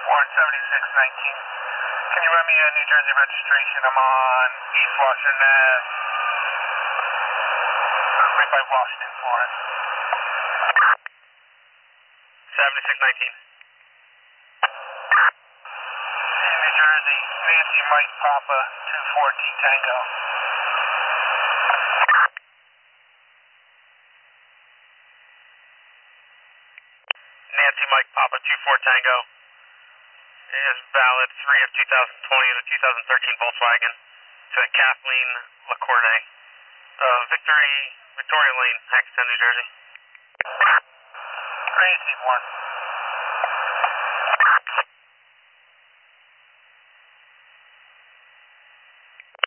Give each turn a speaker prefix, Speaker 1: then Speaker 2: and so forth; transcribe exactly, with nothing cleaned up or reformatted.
Speaker 1: Warren seventy-six nineteen. Can you run me a New Jersey registration? I'm on East Washington Ave, right by Washington, Warren.
Speaker 2: seventy-six nineteen.
Speaker 1: New Jersey, Nancy Mike Papa two four T Tango.
Speaker 2: Nancy Mike Papa two four Tango is valid three of two thousand twenty in a two thousand thirteen Volkswagen to Kathleen LaCourte, uh, Victory, Victoria Lane, Hackettstown, New Jersey.
Speaker 1: Crazy one.